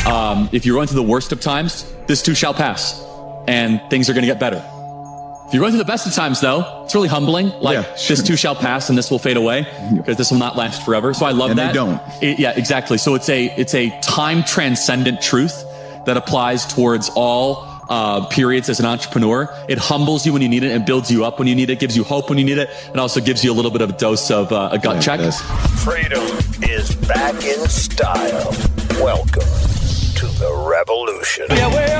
If you run through the worst of times, this too shall pass, and things are going to get better. If you run through the best of times, though, it's really humbling. This too shall pass, and this will fade away, because this will not last forever. So I love that. They don't. Yeah, exactly. So it's a time transcendent truth that applies towards all periods as an entrepreneur. It humbles you when you need it and builds you up when you need it, gives you hope when you need it, and also gives you a little bit of a dose of a gut check. Freedom is back in style. Welcome to the revolution. Yeah, we're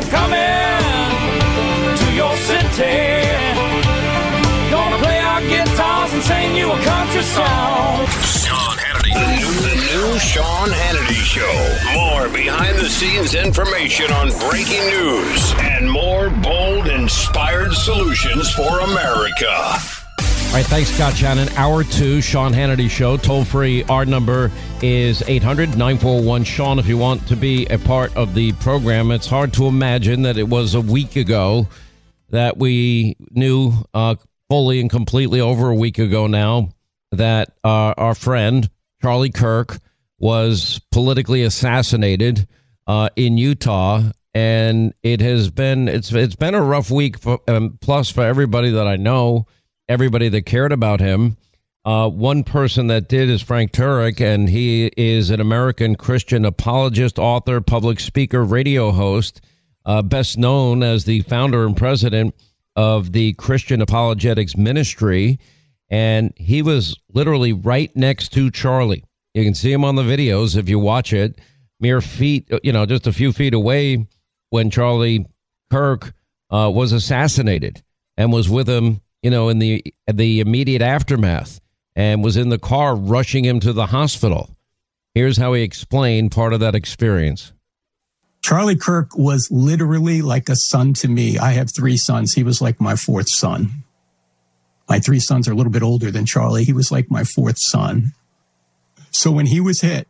coming to your city. Gonna play our guitars and sing you a country song. Sean Hannity. The new Sean Hannity Show. More behind-the-scenes information on breaking news and more bold, inspired solutions for America. All right, thanks, Scott Shannon. Hour 2, Sean Hannity Show. Toll free. Our number is 800-941-SEAN if you want to be a part of the program. It's hard to imagine that it was a week ago that we knew fully and completely, over a week ago now, that our friend Charlie Kirk was politically assassinated in Utah. And it's been a rough week plus for everybody that I know. Everybody that cared about him. One person that did is Frank Turek, and he is an American Christian apologist, author, public speaker, radio host, best known as the founder and president of the Christian Apologetics Ministry. And he was literally right next to Charlie. You can see him on the videos if you watch it. Mere feet, just a few feet away when Charlie Kirk was assassinated, and was with him in the immediate aftermath, and was in the car rushing him to the hospital. Here's how he explained part of that experience. Charlie Kirk was literally like a son to me. I have 3 sons. He was like my 4th son. My 3 sons are a little bit older than Charlie. He was like my 4th son. So when he was hit,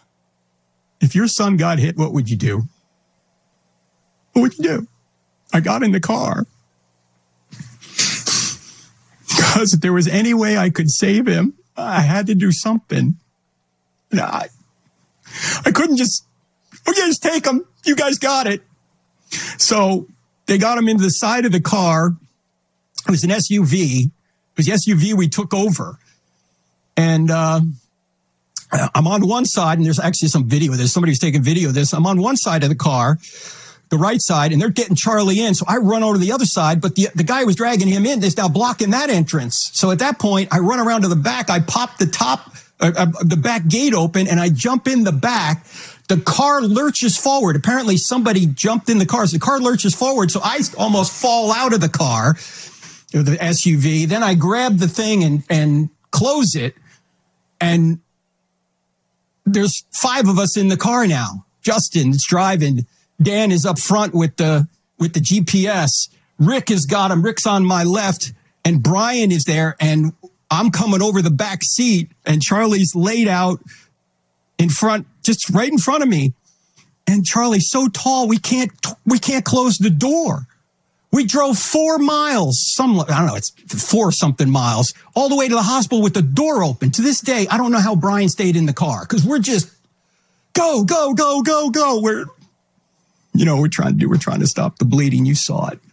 if your son got hit, what would you do? What would you do? I got in the car. Because if there was any way I could save him, I had to do something. I couldn't just take him. You guys got it. So they got him into the side of the car. It was an SUV. It was the SUV we took over. And I'm on one side, and there's actually some video of this. Somebody was taking video of this. I'm on one side of the car, the right side, and they're getting Charlie in. So I run over to the other side, but the guy who was dragging him in is now blocking that entrance. So at that point, I run around to the back. I pop the back gate open, and I jump in the back. The car lurches forward. Apparently somebody jumped in the car. So the car lurches forward. So I almost fall out of the car, the SUV. Then I grab the thing and close it. And there's 5 of us in the car now. Justin's driving. Dan is up front with the GPS. Rick has got him. Rick's on my left, and Brian is there, and I'm coming over the back seat, and Charlie's laid out in front, just right in front of me. And Charlie's so tall, we can't close the door. We drove 4 miles, I don't know, it's 4 something miles, all the way to the hospital with the door open. To this day, I don't know how Brian stayed in the car, because we're just go, go, go, go, go. We're trying to stop the bleeding. You saw it.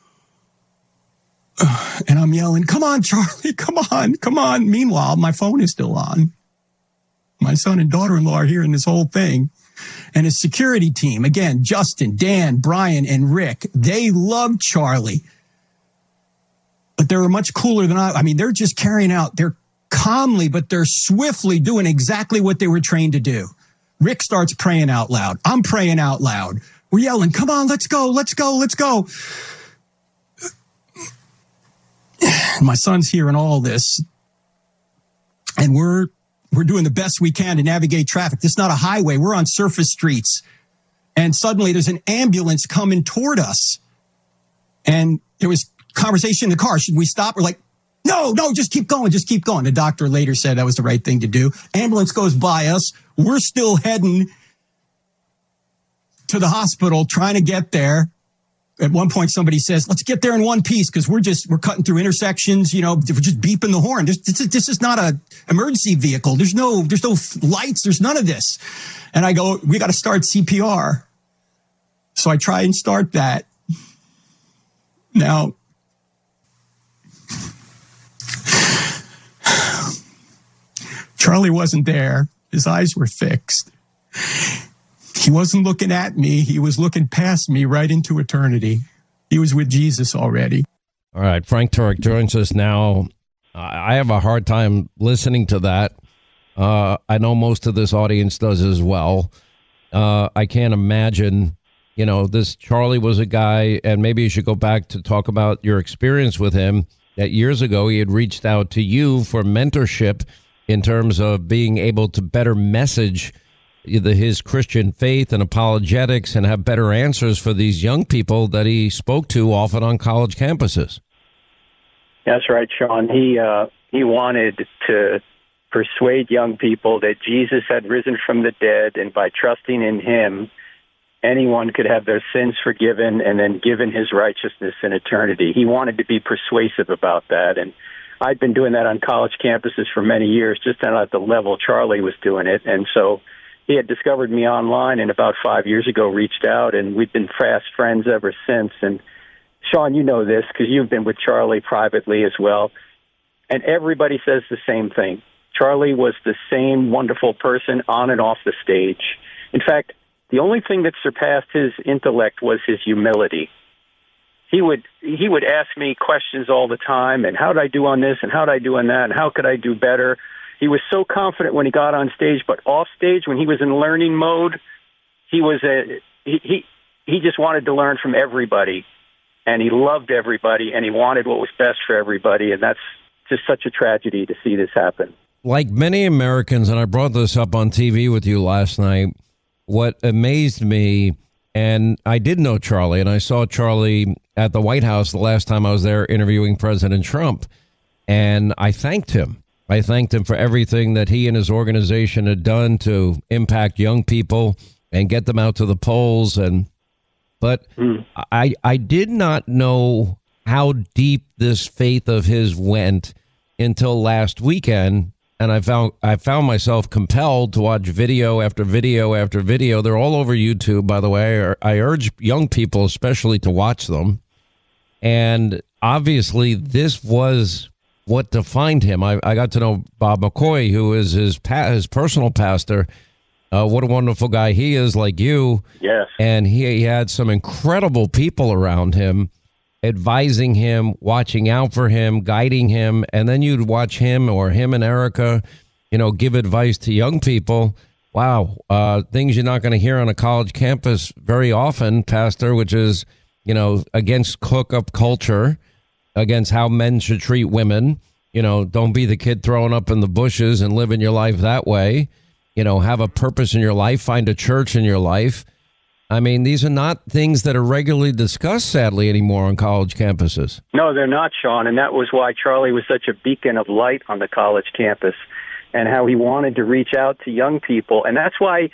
And I'm yelling, come on, Charlie, come on, come on. Meanwhile, my phone is still on. My son and daughter-in-law are hearing this whole thing. And his security team, again, Justin, Dan, Brian, and Rick, they love Charlie. But they're much cooler than I mean, they're just carrying out, they're calmly, but they're swiftly doing exactly what they were trained to do. Rick starts praying out loud. I'm praying out loud. We're yelling, come on, let's go, let's go, let's go. My son's hearing all this, and we're doing the best we can to navigate traffic. This is not a highway. We're on surface streets. And suddenly there's an ambulance coming toward us. And there was conversation in the car. Should we stop? We're like, no, just keep going, just keep going. The doctor later said that was the right thing to do. Ambulance goes by us. We're still heading to the hospital, trying to get there. At one point, somebody says, let's get there in one piece, because we're cutting through intersections, we're just beeping the horn. This is not an emergency vehicle. There's no lights. There's none of this. And I go, we got to start CPR. So I try and start that. Now, Charlie wasn't there. His eyes were fixed. He wasn't looking at me. He was looking past me right into eternity. He was with Jesus already. All right. Frank Turek joins us now. I have a hard time listening to that. I know most of this audience does as well. I can't imagine, this Charlie was a guy, and maybe you should go back to talk about your experience with him, that years ago he had reached out to you for mentorship in terms of being able to better message his Christian faith and apologetics and have better answers for these young people that he spoke to often on college campuses. That's right, Sean. He wanted to persuade young people that Jesus had risen from the dead, and by trusting in him, anyone could have their sins forgiven and then given his righteousness in eternity. He wanted to be persuasive about that, and I'd been doing that on college campuses for many years, just not at the level Charlie was doing it. And so he had discovered me online, and about 5 years ago reached out, and we've been fast friends ever since. And Sean, you know this because you've been with Charlie privately as well. And everybody says the same thing. Charlie was the same wonderful person on and off the stage. In fact, the only thing that surpassed his intellect was his humility. He would ask me questions all the time, and how did I do on this, and how did I do on that, and how could I do better? He was so confident when he got on stage, but off stage, when he was in learning mode, he just wanted to learn from everybody, and he loved everybody, and he wanted what was best for everybody, and that's just such a tragedy to see this happen. Like many Americans, and I brought this up on TV with you last night, what amazed me, and I did know Charlie, and I saw Charlie at the White House the last time I was there interviewing President Trump, and I thanked him. I thanked him for everything that he and his organization had done to impact young people and get them out to the polls. But I did not know how deep this faith of his went until last weekend. And I found myself compelled to watch video after video after video. They're all over YouTube, by the way. I urge young people especially to watch them. And obviously this was what defined him. I got to know Bob McCoy, who is his personal pastor. What a wonderful guy he is, like you. Yes. And he had some incredible people around him, advising him, watching out for him, guiding him. And then you'd watch him or him and Erica, give advice to young people. Wow. Things you're not going to hear on a college campus very often, Pastor, which is, against hookup culture, against how men should treat women. Don't be the kid throwing up in the bushes and living your life that way. Have a purpose in your life, find a church in your life. I mean, these are not things that are regularly discussed, sadly, anymore on college campuses. No, they're not, Sean, and that was why Charlie was such a beacon of light on the college campus and how he wanted to reach out to young people. And that's why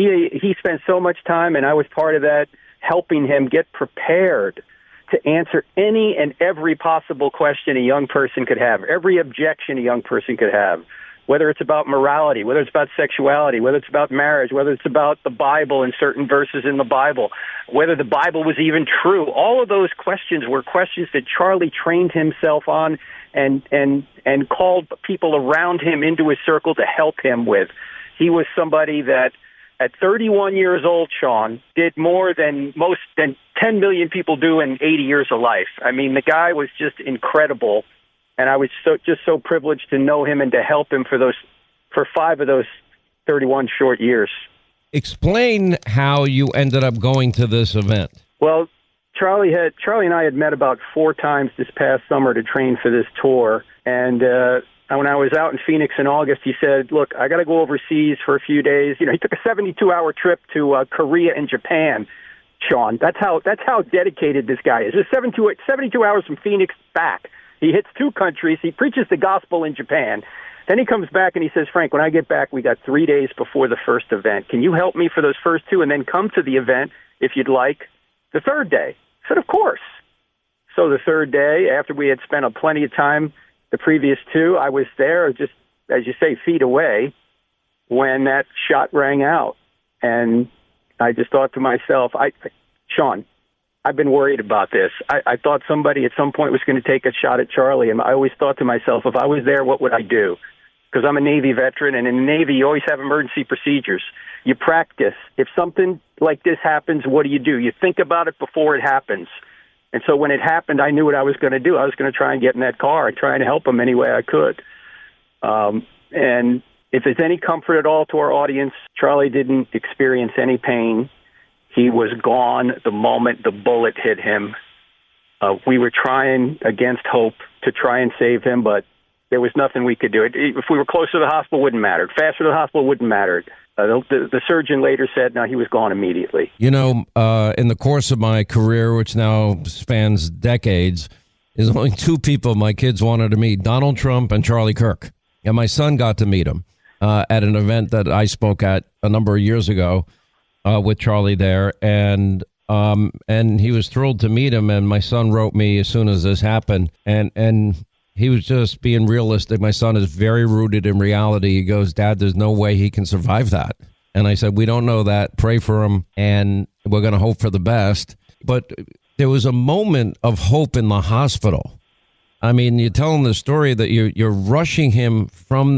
he spent so much time, and I was part of that, helping him get prepared to answer any and every possible question a young person could have, every objection a young person could have, whether it's about morality, whether it's about sexuality, whether it's about marriage, whether it's about the Bible and certain verses in the Bible, whether the Bible was even true. All of those questions were questions that Charlie trained himself on and called people around him into his circle to help him with. He was somebody that at 31 years old, Sean, did more than 10 million people do in 80 years of life. I mean, the guy was just incredible, and I was so privileged to know him and to help him for 5 of those 31 short years. Explain how you ended up going to this event. Well, Charlie and I had met about 4 times this past summer to train for this tour, and when I was out in Phoenix in August, he said, look, I got to go overseas for a few days. He took a 72-hour trip to Korea and Japan, Sean. That's how dedicated this guy is. Just 72 hours from Phoenix back. He hits 2 countries. He preaches the gospel in Japan. Then he comes back and he says, Frank, when I get back, we got 3 days before the first event. Can you help me for those first 2 and then come to the event, if you'd like, the third day? I said, of course. So the third day, after we had spent plenty of time the previous 2, I was there just, as you say, feet away when that shot rang out. And I just thought to myself, Sean, I've been worried about this. I thought somebody at some point was going to take a shot at Charlie, and I always thought to myself, if I was there, what would I do? Because I'm a Navy veteran, and in the Navy, you always have emergency procedures. You practice. If something like this happens, what do? You think about it before it happens. And so when it happened, I knew what I was going to do. I was going to try and get in that car and try and help him any way I could. And if there's any comfort at all to our audience, Charlie didn't experience any pain. He was gone the moment the bullet hit him. We were trying against hope to try and save him, but there was nothing we could do. If we were closer to the hospital, it wouldn't matter. Faster to the hospital, wouldn't matter. The surgeon later said, no, he was gone immediately. You know, in the course of my career, which now spans decades, there's only two people my kids wanted to meet, Donald Trump and Charlie Kirk. And my son got to meet him at an event that I spoke at a number of years ago with Charlie there. And he was thrilled to meet him. And my son wrote me as soon as this happened. And he was just being realistic. My son is very rooted in reality. He goes, Dad, there's no way he can survive that. And I said, we don't know that. Pray for him. And we're going to hope for the best. But there was a moment of hope in the hospital. I mean, you're telling the story that you're rushing him from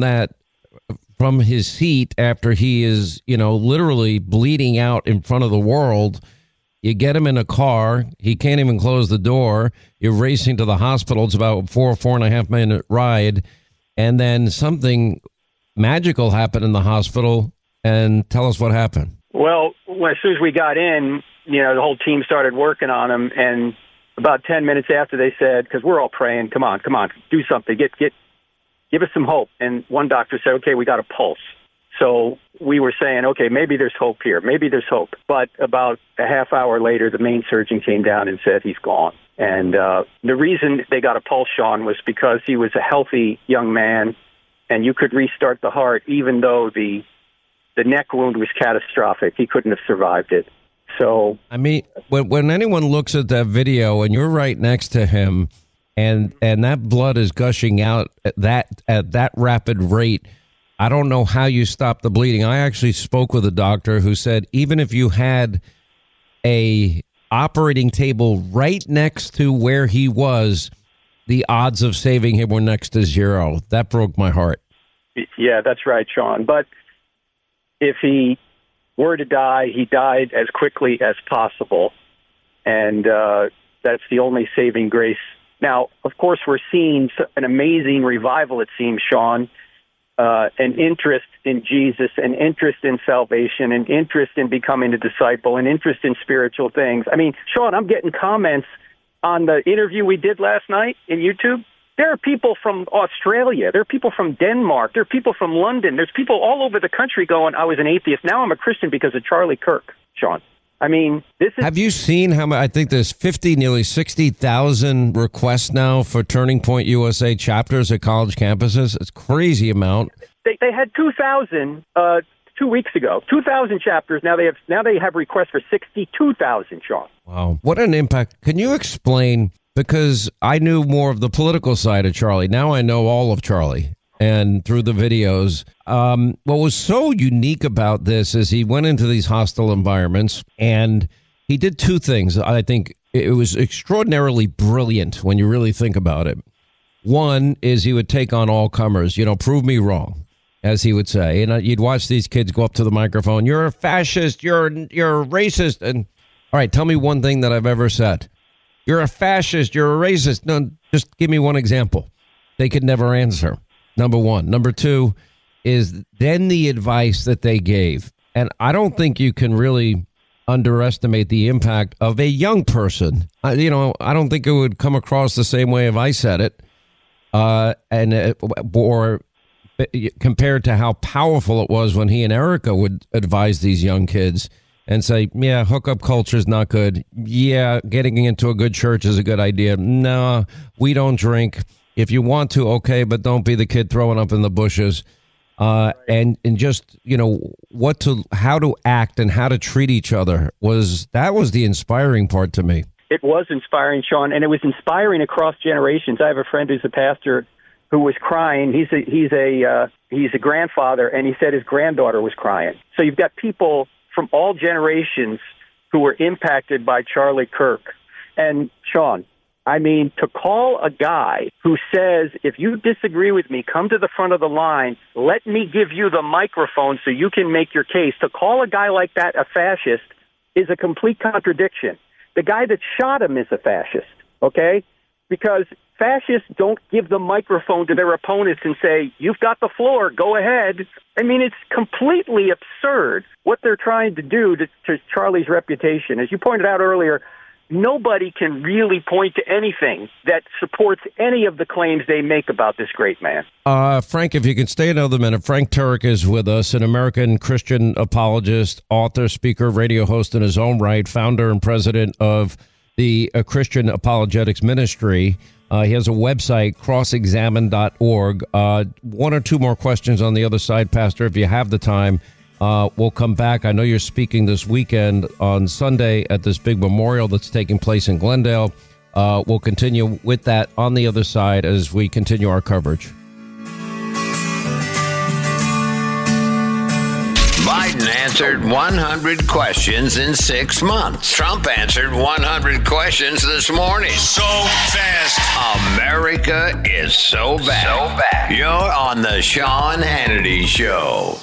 his seat after he is, literally bleeding out in front of the world. You get him in a car. He can't even close the door. You're racing to the hospital. It's about 4.5 minute ride. And then something magical happened in the hospital. And tell us what happened. Well, as soon as we got in, the whole team started working on him. And about 10 minutes after, they said, because we're all praying, come on, do something. Give us some hope. And one doctor said, okay, we got a pulse. So we were saying, okay, maybe there's hope here. Maybe there's hope. But about a half hour later, the main surgeon came down and said he's gone. And the reason they got a pulse, Sean, was because he was a healthy young man, and you could restart the heart, even though the neck wound was catastrophic. He couldn't have survived it. So, I mean, when anyone looks at that video and you're right next to him, and that blood is gushing out at that rapid rate, I don't know how you stop the bleeding. I actually spoke with a doctor who said even if you had a operating table right next to where he was, the odds of saving him were next to zero. That broke my heart. Yeah, that's right, Sean. But if he were to die, he died as quickly as possible. And that's the only saving grace. Now, of course, we're seeing an amazing revival, it seems, Sean. An interest in Jesus, an interest in salvation, an interest in becoming a disciple, an interest in spiritual things. I mean, Sean, I'm getting comments on the interview we did last night in YouTube. There are people from Australia. There are people from Denmark. There are people from London. There's people all over the country going, I was an atheist. Now I'm a Christian because of Charlie Kirk, Sean. I mean, this is... Have you seen how much? I think there's nearly 60,000 requests now for Turning Point USA chapters at college campuses. It's a crazy amount. They had 2,000 2 weeks ago. 2,000 chapters. Now they have requests for 62,000, Sean. Wow. What an impact. Can you explain, because I knew more of the political side of Charlie. Now I know all of Charlie. And through the videos, what was so unique about this is he went into these hostile environments and he did two things. I think it was extraordinarily brilliant when you really think about it. One is he would take on all comers, prove me wrong, as he would say. And you'd watch these kids go up to the microphone. You're a fascist. You're a racist. And all right, tell me one thing that I've ever said. You're a fascist. You're a racist. No, just give me one example. They could never answer. Number one. Number two is then the advice that they gave. And I don't think you can really underestimate the impact of a young person. I don't think it would come across the same way if I said it. Or compared to how powerful it was when he and Erica would advise these young kids and say, yeah, hookup culture is not good. Yeah, getting into a good church is a good idea. No, we don't drink. If you want to, okay, but don't be the kid throwing up in the bushes. And just, how to act and how to treat each other was the inspiring part to me. It was inspiring, Sean, and it was inspiring across generations. I have a friend who's a pastor who was crying. He's a grandfather, and he said his granddaughter was crying. So you've got people from all generations who were impacted by Charlie Kirk. And Sean, I mean, to call a guy who says, if you disagree with me, come to the front of the line, let me give you the microphone so you can make your case. To call a guy like that a fascist is a complete contradiction. The guy that shot him is a fascist, okay? Because fascists don't give the microphone to their opponents and say, you've got the floor, go ahead. I mean, it's completely absurd what they're trying to do to Charlie's reputation. As you pointed out earlier, nobody can really point to anything that supports any of the claims they make about this great man. Frank, if you can stay another minute, Frank Turek is with us, an American Christian apologist, author, speaker, radio host in his own right, founder and president of the Christian Apologetics Ministry. He has a website, crossexamine.org. One or two more questions on the other side, Pastor, if you have the time. We'll come back. I know you're speaking this weekend on Sunday at this big memorial that's taking place in Glendale. We'll continue with that on the other side as we continue our coverage. Biden answered 100 questions in 6 months. Trump answered 100 questions this morning. So fast. America is so bad. So bad. You're on the Sean Hannity Show.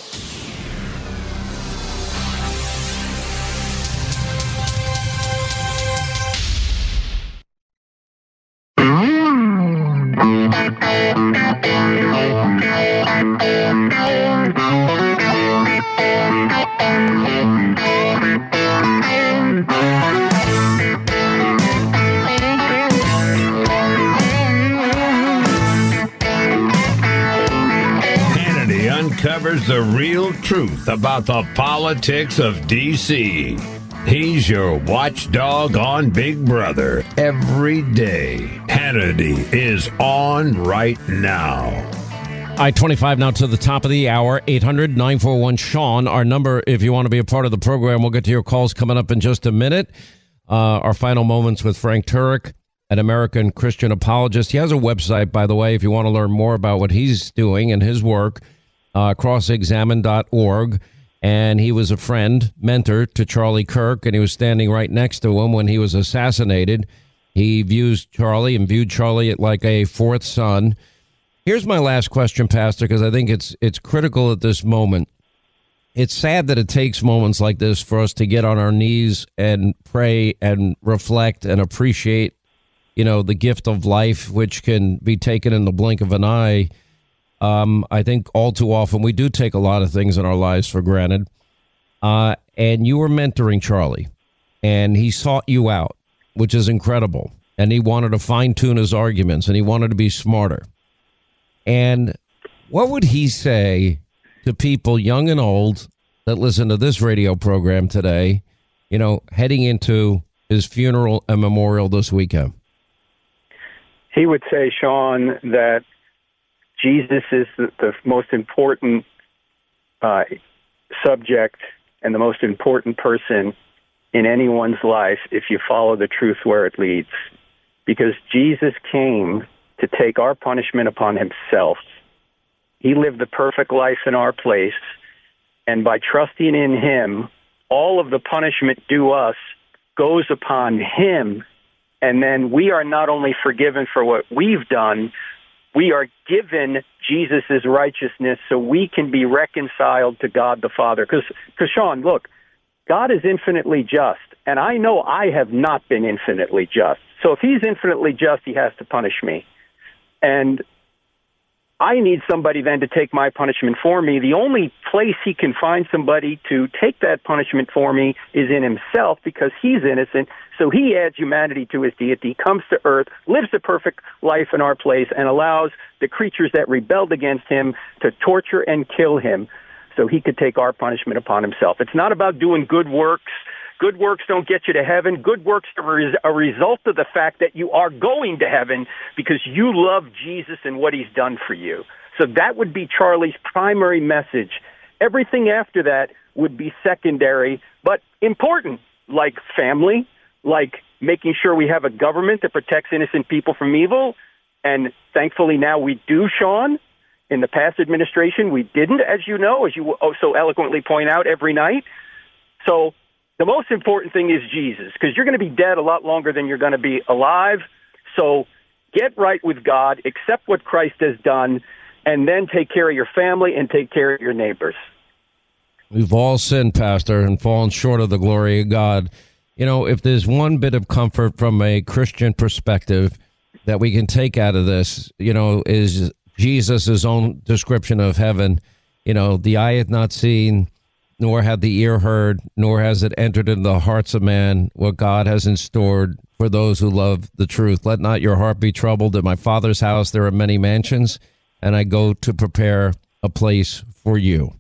Hannity uncovers the real truth about the politics of D.C. He's your watchdog on Big Brother every day. Hannity is on right now. I-25 now to the top of the hour, 800-941-SEAN, our number if you want to be a part of the program. We'll get to your calls coming up in just a minute. Our final moments with Frank Turek, an American Christian apologist. He has a website, by the way, if you want to learn more about what he's doing and his work, crossexamine.org. And he was a friend, mentor to Charlie Kirk, and he was standing right next to him when he was assassinated. He viewed Charlie like a fourth son. Here's my last question, Pastor, because I think it's critical at this moment. It's sad that it takes moments like this for us to get on our knees and pray and reflect and appreciate, the gift of life, which can be taken in the blink of an eye. I think all too often we do take a lot of things in our lives for granted. And you were mentoring Charlie, and he sought you out, which is incredible. And he wanted to fine-tune his arguments, and he wanted to be smarter. And what would he say to people young and old that listen to this radio program today, heading into his funeral and memorial this weekend? He would say, Sean, that Jesus is the most important subject and the most important person in anyone's life if you follow the truth where it leads. Because Jesus came to take our punishment upon himself. He lived the perfect life in our place, and by trusting in him, all of the punishment due us goes upon him, and then we are not only forgiven for what we've done, we are given Jesus' righteousness so we can be reconciled to God the Father. Because Sean, look, God is infinitely just, and I know I have not been infinitely just. So if he's infinitely just, he has to punish me. And I need somebody then to take my punishment for me. The only place he can find somebody to take that punishment for me is in himself, because he's innocent. So he adds humanity to his deity, comes to earth, lives a perfect life in our place, and allows the creatures that rebelled against him to torture and kill him so he could take our punishment upon himself. It's not about doing good works. Good works don't get you to heaven. Good works are a result of the fact that you are going to heaven because you love Jesus and what he's done for you. So that would be Charlie's primary message. Everything after that would be secondary, but important, like family, like making sure we have a government that protects innocent people from evil. And thankfully now we do, Sean. In the past administration, we didn't, as you know, as you so eloquently point out every night. So The most important thing is Jesus, because you're going to be dead a lot longer than you're going to be alive. So get right with God, accept what Christ has done, and then take care of your family and take care of your neighbors. We've all sinned, Pastor, and fallen short of the glory of God. You know, if there's one bit of comfort from a Christian perspective that we can take out of this, you know, is Jesus' own description of heaven. You know, the eye hath not seen, nor had the ear heard, nor has it entered into the hearts of man what God has in store for those who love the truth. Let not your heart be troubled. In my Father's house there are many mansions, and I go to prepare a place for you.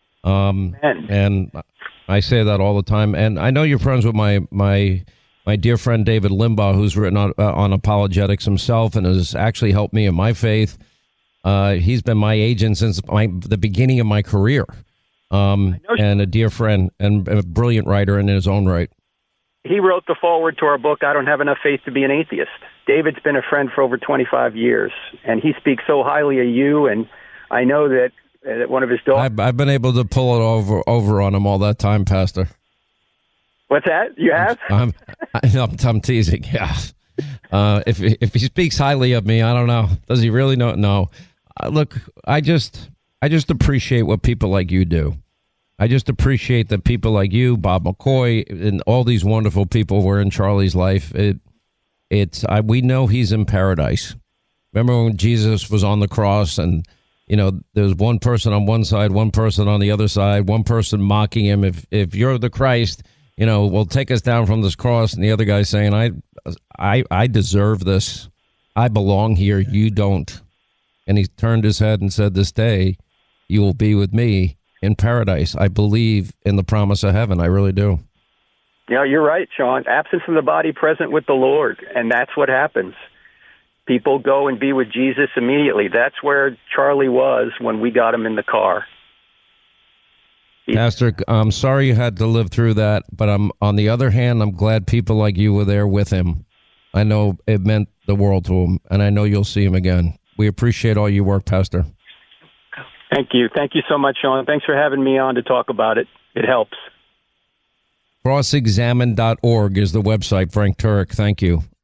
And I say that all the time. And I know you're friends with my dear friend David Limbaugh, who's written on apologetics himself and has actually helped me in my faith. He's been my agent since the beginning of my career. And a dear friend and a brilliant writer in his own right. He wrote the foreword to our book, I Don't Have Enough Faith to Be an Atheist. David's been a friend for over 25 years, and he speaks so highly of you, and I know that one of his daughters... I've been able to pull it over on him all that time, Pastor. What's that? You have? I'm teasing, yeah. If he speaks highly of me, I don't know. Does he really know? No. Look, I just appreciate what people like you do. I just appreciate that people like you, Bob McCoy, and all these wonderful people were in Charlie's life. We know he's in paradise. Remember when Jesus was on the cross and, you know, there's one person on one side, one person on the other side, one person mocking him. If you're the Christ, you know, well, take us down from this cross. And the other guy saying, I deserve this. I belong here. You don't. And he turned his head and said, this day you will be with me in paradise. I believe in the promise of heaven. I really do. Yeah, you're right, Sean. Absent from the body, present with the Lord. And that's what happens. People go and be with Jesus immediately. That's where Charlie was when we got him in the car. Pastor, I'm sorry you had to live through that, but on the other hand, I'm glad people like you were there with him. I know it meant the world to him, and I know you'll see him again. We appreciate all your work, Pastor. Thank you. Thank you so much, Sean. Thanks for having me on to talk about it. It helps. Crossexamine.org is the website, Frank Turek. Thank you.